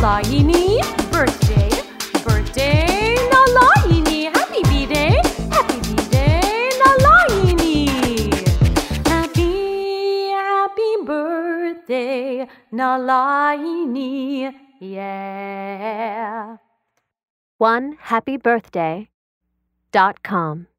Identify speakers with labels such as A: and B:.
A: Nalaini, birthday, birthday, Nalaini. Happy B-Day, Nalaini. Happy birthday, Nalaini. Yeah.
B: OneHappyBirthday.com